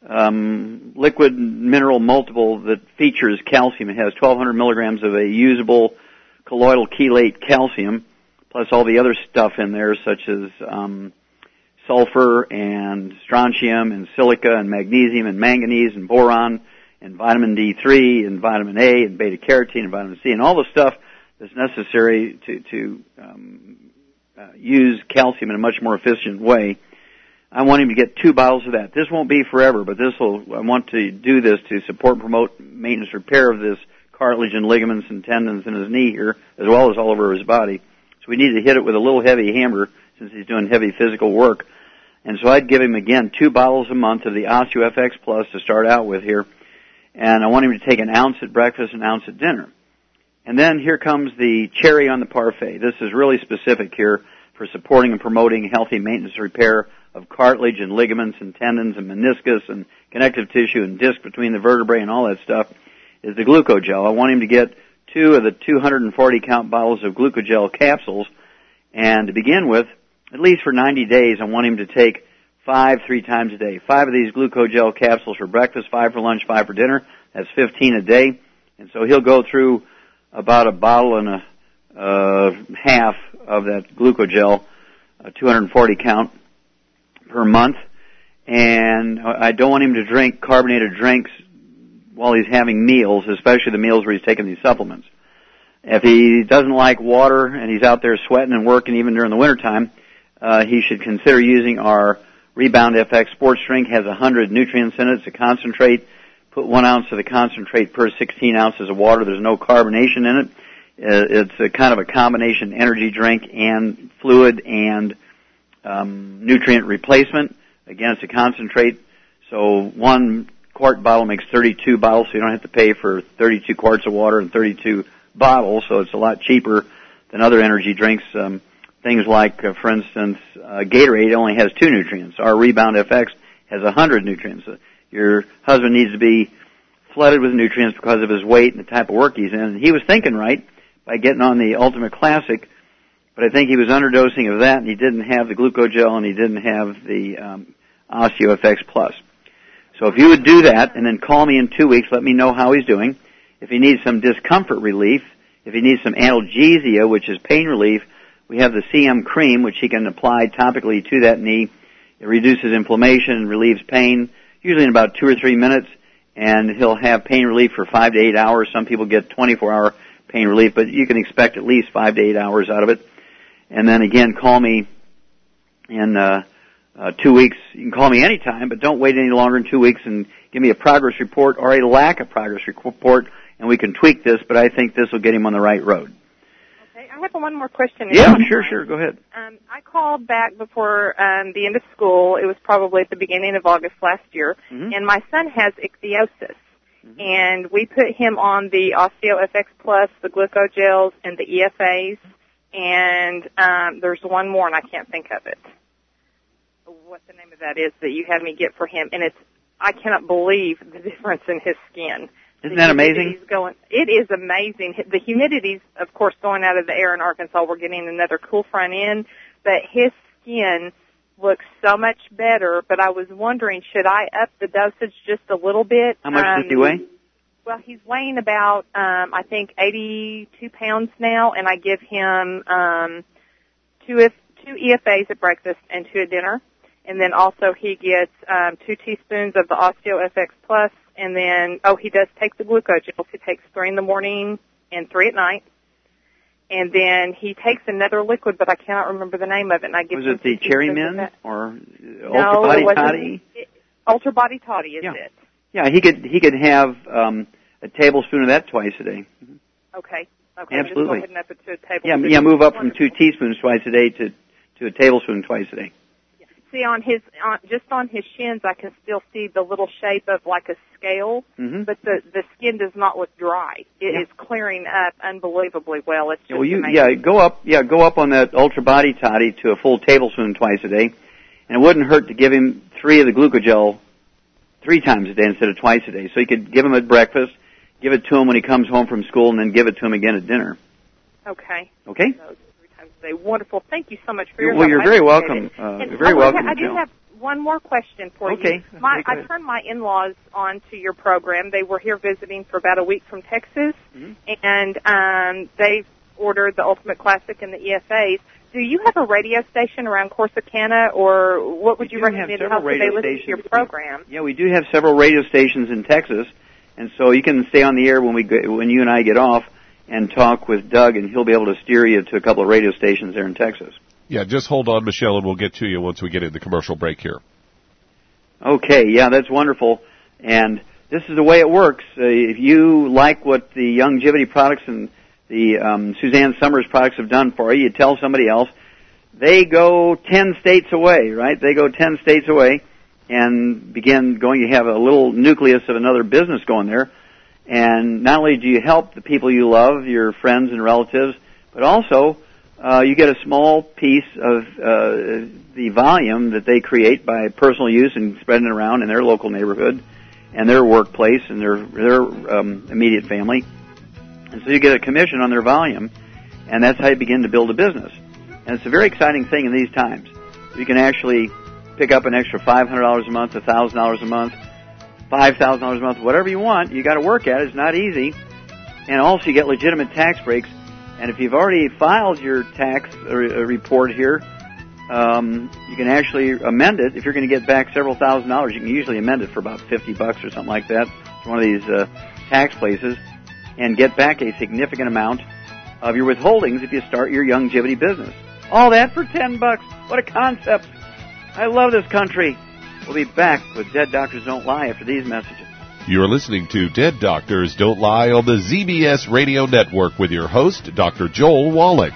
um, liquid mineral multiple that features calcium. It has twelve hundred milligrams of a usable colloidal chelate calcium, plus all the other stuff in there, such as um, sulfur and strontium and silica and magnesium and manganese and boron and vitamin D three and vitamin A and beta-carotene and vitamin C and all the stuff that's necessary to, to um, uh, use calcium in a much more efficient way. I want him to get two bottles of that. This won't be forever, but this will. I want to do this to support and promote maintenance repair of this cartilage and ligaments and tendons in his knee here, as well as all over his body. So we need to hit it with a little heavy hammer since he's doing heavy physical work. And so I'd give him, again, two bottles a month of the Osteo F X Plus to start out with here. And I want him to take an ounce at breakfast, an ounce at dinner. And then here comes the cherry on the parfait. This is really specific here for supporting and promoting healthy maintenance repair of cartilage and ligaments and tendons and meniscus and connective tissue and disc between the vertebrae and all that stuff, is the Glucogel. I want him to get two of the two hundred forty count bottles of Glucogel capsules. And to begin with, at least for ninety days, I want him to take five three times a day. Five of these Glucogel capsules for breakfast, five for lunch, five for dinner. That's fifteen a day. And so he'll go through about a bottle and a uh, half of that Glucogel, uh, two hundred forty count per month. And I don't want him to drink carbonated drinks while he's having meals, especially the meals where he's taking these supplements. If he doesn't like water and he's out there sweating and working even during the wintertime, uh, he should consider using our Rebound F X Sports Drink. It has one hundred nutrients in it. It's a concentrate. Put one ounce of the concentrate per sixteen ounces of water. There's no carbonation in it. Uh, it's a kind of a combination energy drink and fluid and um, nutrient replacement. Again, it's a concentrate. So one quart bottle makes thirty-two bottles, so you don't have to pay for thirty-two quarts of water and thirty-two bottles, so it's a lot cheaper than other energy drinks. Um, things like, uh, for instance, uh, Gatorade only has two nutrients. Our Rebound F X has one hundred nutrients. Uh, your husband needs to be flooded with nutrients because of his weight and the type of work he's in. And he was thinking right by getting on the Ultimate Classic, but I think he was underdosing of that, and he didn't have the Glucogel, and he didn't have the um, Osteo F X Plus. So if you would do that, and then call me in two weeks, let me know how he's doing. If he needs some discomfort relief, if he needs some analgesia, which is pain relief, we have the C M cream, which he can apply topically to that knee. It reduces inflammation and relieves pain, usually in about two or three minutes, and he'll have pain relief for five to eight hours. Some people get twenty-four hour pain relief, but you can expect at least five to eight hours out of it. And then again, call me in uh, uh, two weeks. You can call me anytime, but don't wait any longer than two weeks and give me a progress report or a lack of progress report and we can tweak this, but I think this will get him on the right road. Okay, I have one more question. Yeah, sure, sure, go ahead. Um, I called back before um, the end of school. It was probably at the beginning of August last year, mm-hmm. and my son has ichthyosis. Mm-hmm. And we put him on the OsteoFX Plus, the glucogels, and the E F As, and um, there's one more, and I can't think of it. What the name of that is that you had me get for him, and it's I cannot believe the difference in his skin. Isn't that amazing? Going, it is amazing. The humidity's, of course, going out of the air in Arkansas. We're getting another cool front end, but his skin looks so much better. But I was wondering, should I up the dosage just a little bit? How much um, does he weigh? Well, he's weighing about, um, I think, eighty-two pounds now, and I give him um, two, if, two E F As at breakfast and two at dinner. And then also he gets um, two teaspoons of the OsteoFX Plus, and then, oh, he does take the glucogels. He takes three in the morning and three at night. And then he takes another liquid, but I cannot remember the name of it. And I give Was him it the Cherry Min or no, Ultra Body Toddy? Ultra Body Toddy is yeah. it. Yeah, he could he could have um, a tablespoon of that twice a day. Okay. Okay. Absolutely. Just go ahead and up it to a tablespoon. Yeah, yeah. Move up Wonderful. from two teaspoons twice a day to to a tablespoon twice a day. See, on his, on, just on his shins, I can still see the little shape of like a scale, mm-hmm. but the the skin does not look dry. It yeah. is clearing up unbelievably well. It's just yeah, well, you, amazing. yeah, go up, yeah, go up on that Ultra Body Toddy to a full tablespoon twice a day, and it wouldn't hurt to give him three of the glucogel three times a day instead of twice a day. So you could give him at breakfast, give it to him when he comes home from school, and then give it to him again at dinner. Okay. Okay. So, wonderful. Thank you so much for your well, help. you're very welcome. Uh, and, you're very oh, welcome. I, I do have one more question for okay. you. My, okay. I turned my in-laws on to your program. They were here visiting for about a week from Texas, mm-hmm. and um, they ordered the Ultimate Classic and the E F As. Do you have a radio station around Corsicana, or what would we you recommend to help they listen stations. to your program? Yeah, we do have several radio stations in Texas, and so you can stay on the air when we go, when you and I get off and talk with Doug, and he'll be able to steer you to a couple of radio stations there in Texas. Yeah, just hold on, Michelle, and we'll get to you once we get in the commercial break here. Okay, yeah, that's wonderful. And this is the way it works. Uh, if you like what the Youngevity products and the um, Suzanne Summers products have done for you, you tell somebody else. They go ten states away, right? They go ten states away and begin going. You have a little nucleus of another business going there. And not only do you help the people you love, your friends and relatives, but also uh, you get a small piece of uh, the volume that they create by personal use and spreading it around in their local neighborhood and their workplace and their their um, immediate family. And so you get a commission on their volume, and that's how you begin to build a business. And it's a very exciting thing in these times. You can actually pick up an extra five hundred dollars a month, one thousand dollars a month, five thousand dollars a month, whatever you want. You got to work at it. It's not easy. And also you get legitimate tax breaks. And if you've already filed your tax report here, um, you can actually amend it. If you're going to get back several thousand dollars, you can usually amend it for about fifty bucks or something like that to one of these uh, tax places and get back a significant amount of your withholdings if you start your Youngevity business. All that for ten bucks. What a concept. I love this country. We'll be back with Dead Doctors Don't Lie after these messages. You're listening to Dead Doctors Don't Lie on the Z B S Radio Network with your host, Doctor Joel Wallach.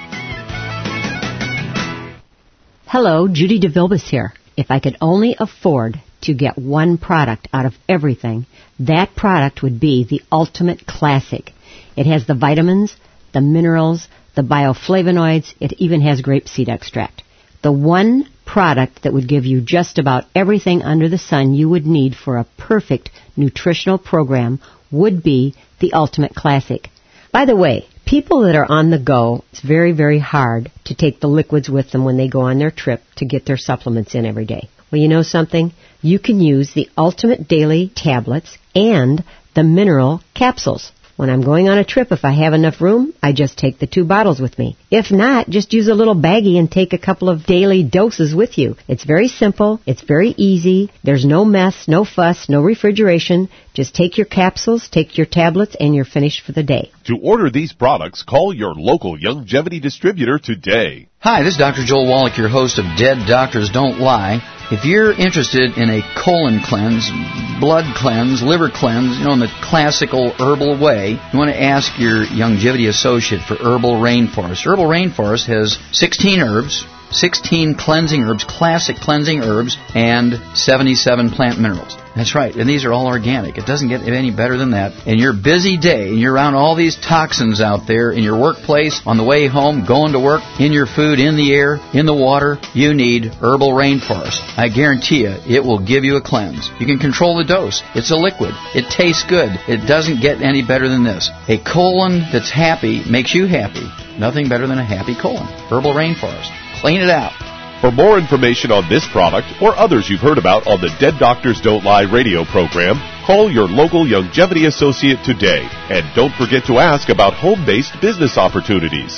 Hello, Judy DeVilbiss here. If I could only afford to get one product out of everything, that product would be the Ultimate Classic. It has the vitamins, the minerals, the bioflavonoids. It even has grapeseed extract. The one product that would give you just about everything under the sun you would need for a perfect nutritional program would be the Ultimate Classic. By the way, people that are on the go, it's very, very hard to take the liquids with them when they go on their trip to get their supplements in every day. Well, you know something? You can use the Ultimate Daily Tablets and the Mineral Capsules. When I'm going on a trip, if I have enough room, I just take the two bottles with me. If not, just use a little baggie and take a couple of daily doses with you. It's very simple. It's very easy. There's no mess, no fuss, no refrigeration. Just take your capsules, take your tablets, and you're finished for the day. To order these products, call your local Youngevity distributor today. Hi, this is Doctor Joel Wallach, your host of Dead Doctors Don't Lie. If you're interested in a colon cleanse, blood cleanse, liver cleanse, you know, in the classical herbal way, you want to ask your Youngevity associate for Herbal Rainforest. Herbal Rainforest has sixteen herbs, sixteen cleansing herbs, classic cleansing herbs, and seventy-seven plant minerals. That's right, and these are all organic. It doesn't get any better than that. In your busy day, and you're around all these toxins out there, in your workplace, on the way home, going to work, in your food, in the air, in the water, you need Herbal Rainforest. I guarantee you, it will give you a cleanse. You can control the dose. It's a liquid. It tastes good. It doesn't get any better than this. A colon that's happy makes you happy. Nothing better than a happy colon. Herbal Rainforest. Clean it out. For more information on this product or others you've heard about on the Dead Doctors Don't Lie radio program, call your local Youngevity associate today. And don't forget to ask about home-based business opportunities.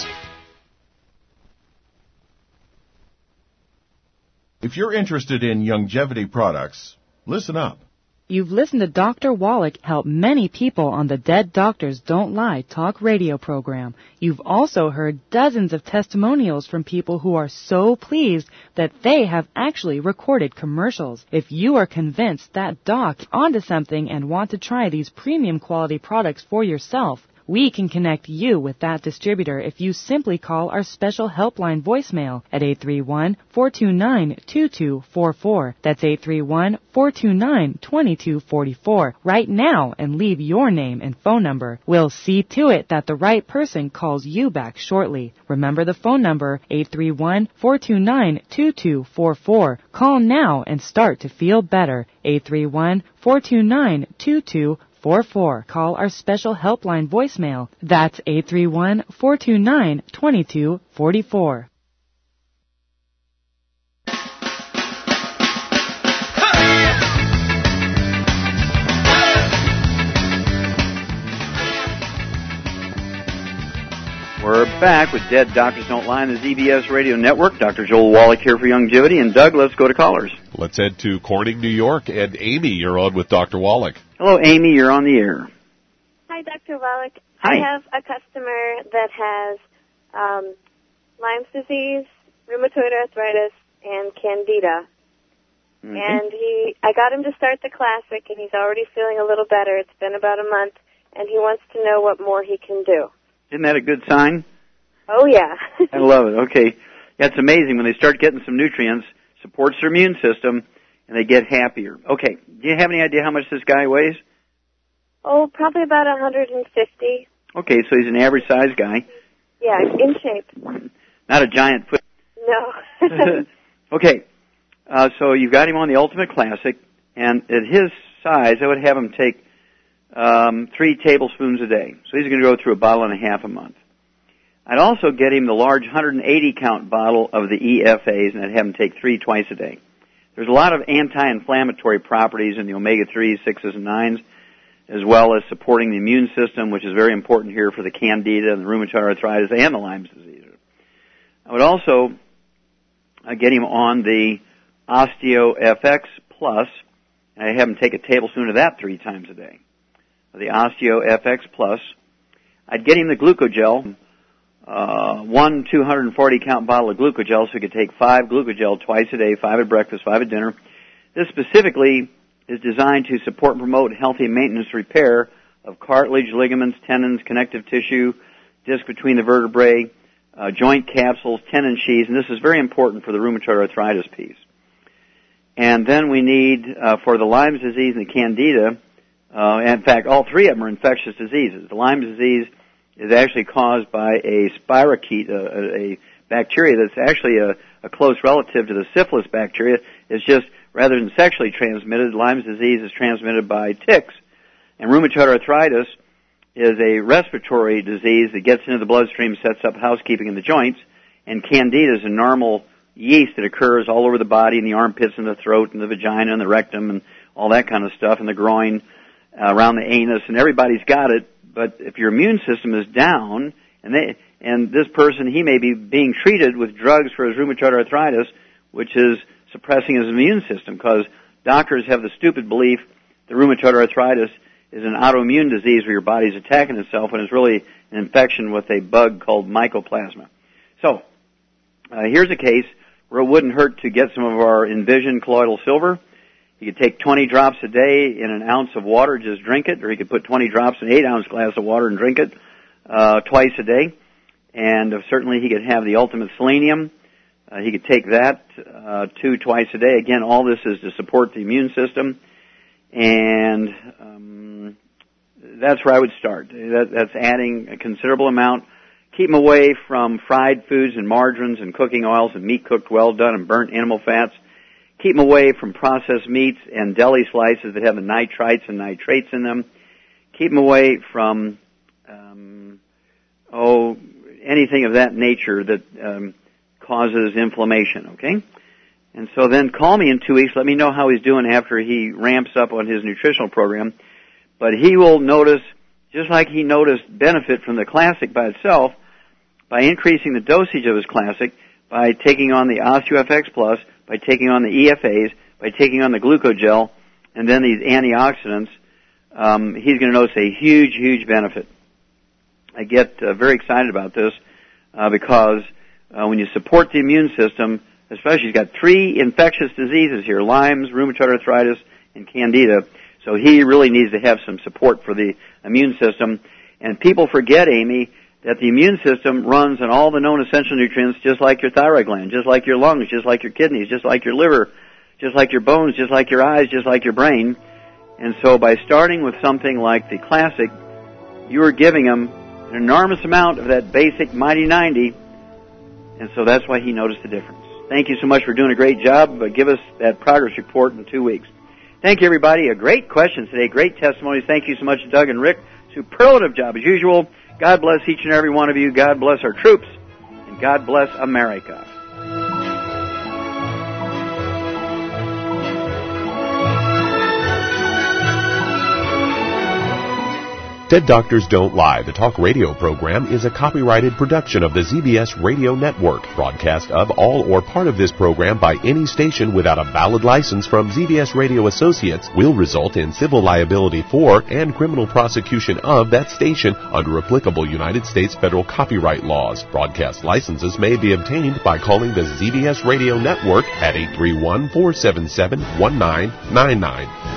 If you're interested in Youngevity products, listen up. You've listened to Doctor Wallach help many people on the Dead Doctors Don't Lie talk radio program. You've also heard dozens of testimonials from people who are so pleased that they have actually recorded commercials. If you are convinced that doc is onto something and want to try these premium quality products for yourself, we can connect you with that distributor if you simply call our special helpline voicemail at eight three one, four two nine, two two four four. That's eight three one, four two nine, two two four four right now and leave your name and phone number. We'll see to it that the right person calls you back shortly. Remember the phone number, eight three one, four two nine, two two four four. Call now and start to feel better. eight three one, four two nine, two two four four. Call our special helpline voicemail. That's eight three one, four two nine, two two four four. We're back with Dead Doctors Don't Lie on the Z B S Radio Network. Doctor Joel Wallach here for Youngevity. And Doug, let's go to callers. Let's head to Corning, New York. And Amy, you're on with Doctor Wallach. Hello, Amy. You're on the air. Hi, Doctor Wallach. Hi. I have a customer that has um, Lyme's disease, rheumatoid arthritis, and candida. Mm-hmm. And he, I got him to start the classic, and he's already feeling a little better. It's been about a month, and he wants to know what more he can do. Isn't that a good sign? Oh, yeah. I love it. Okay. Yeah, it's amazing when they start getting some nutrients, supports their immune system, and they get happier. Okay. Do you have any idea how much this guy weighs? Oh, probably about one hundred fifty. Okay, so he's an average-sized guy. Yeah, in shape. Not a giant foot. No. Okay. Uh, so you've got him on the Ultimate Classic, and at his size, I would have him take um, three tablespoons a day. So he's going to go through a bottle and a half a month. I'd also get him the large one hundred eighty count bottle of the E F As, and I'd have him take three twice a day. There's a lot of anti-inflammatory properties in the omega threes, sixes, and nines, as well as supporting the immune system, which is very important here for the candida and the rheumatoid arthritis and the Lyme's disease. I would also uh, get him on the Osteo F X Plus, and I'd have him take a tablespoon of that three times a day. The Osteo F X Plus. I'd get him the Glucogel, uh, one two hundred forty count bottle of Glucogel, so he could take five Glucogel twice a day, five at breakfast, five at dinner. This specifically is designed to support and promote healthy maintenance repair of cartilage, ligaments, tendons, connective tissue, disc between the vertebrae, uh, joint capsules, tendon sheaths, and this is very important for the rheumatoid arthritis piece. And then we need, uh, for the Lyme's disease and the candida, uh, in fact, all three of them are infectious diseases. The Lyme's disease is actually caused by a spirochete, a, a bacteria that's actually a, a close relative to the syphilis bacteria. It's just, rather than sexually transmitted, Lyme's disease is transmitted by ticks. And rheumatoid arthritis is a respiratory disease that gets into the bloodstream, sets up housekeeping in the joints, and candida is a normal yeast that occurs all over the body, in the armpits and the throat and the vagina and the rectum and all that kind of stuff, and the groin, uh, around the anus, and everybody's got it. But if your immune system is down, and they, and this person, he may be being treated with drugs for his rheumatoid arthritis, which is suppressing his immune system, because doctors have the stupid belief that rheumatoid arthritis is an autoimmune disease where your body's attacking itself, when it's really an infection with a bug called mycoplasma. So, uh, here's a case. where it wouldn't hurt to get some of our Envision colloidal silver. He could take twenty drops a day in an ounce of water, just drink it, or he could put twenty drops in an eight-ounce glass of water and drink it uh, twice a day. And uh, certainly he could have the ultimate selenium. Uh, he could take that uh, two twice a day. Again, all this is to support the immune system. And um, that's where I would start. That, that's adding a considerable amount. Keep him away from fried foods and margarines and cooking oils and meat cooked well done and burnt animal fats. Keep them away from processed meats and deli slices that have the nitrites and nitrates in them. Keep them away from, um, oh, anything of that nature that um, causes inflammation, okay? And so then call me in two weeks. Let me know how he's doing after he ramps up on his nutritional program. But he will notice, just like he noticed benefit from the Classic by itself, by increasing the dosage of his Classic, by taking on the OsteoFX Plus, by taking on the E F As, by taking on the Glucogel, and then these antioxidants, um, he's going to notice a huge, huge benefit. I get uh, very excited about this uh, because uh, when you support the immune system, especially he's got three infectious diseases here, Lyme's, rheumatoid arthritis, and Candida, so he really needs to have some support for the immune system. And people forget, Amy, that the immune system runs on all the known essential nutrients just like your thyroid gland, just like your lungs, just like your kidneys, just like your liver, just like your bones, just like your eyes, just like your brain. And so by starting with something like the Classic, you are giving him an enormous amount of that basic Mighty ninety, and so that's why he noticed the difference. Thank you so much for doing a great job. But give us that progress report in two weeks. Thank you, everybody. A great question today, great testimonies. Thank you so much, Doug and Rick. Superlative job as usual. God bless each and every one of you. God bless our troops. And God bless America. Dead Doctors Don't Lie, the talk radio program, is a copyrighted production of the Z B S Radio Network. Broadcast of all or part of this program by any station without a valid license from Z B S Radio Associates will result in civil liability for and criminal prosecution of that station under applicable United States federal copyright laws. Broadcast licenses may be obtained by calling the Z B S Radio Network at eight three one, four seven seven, one nine nine nine.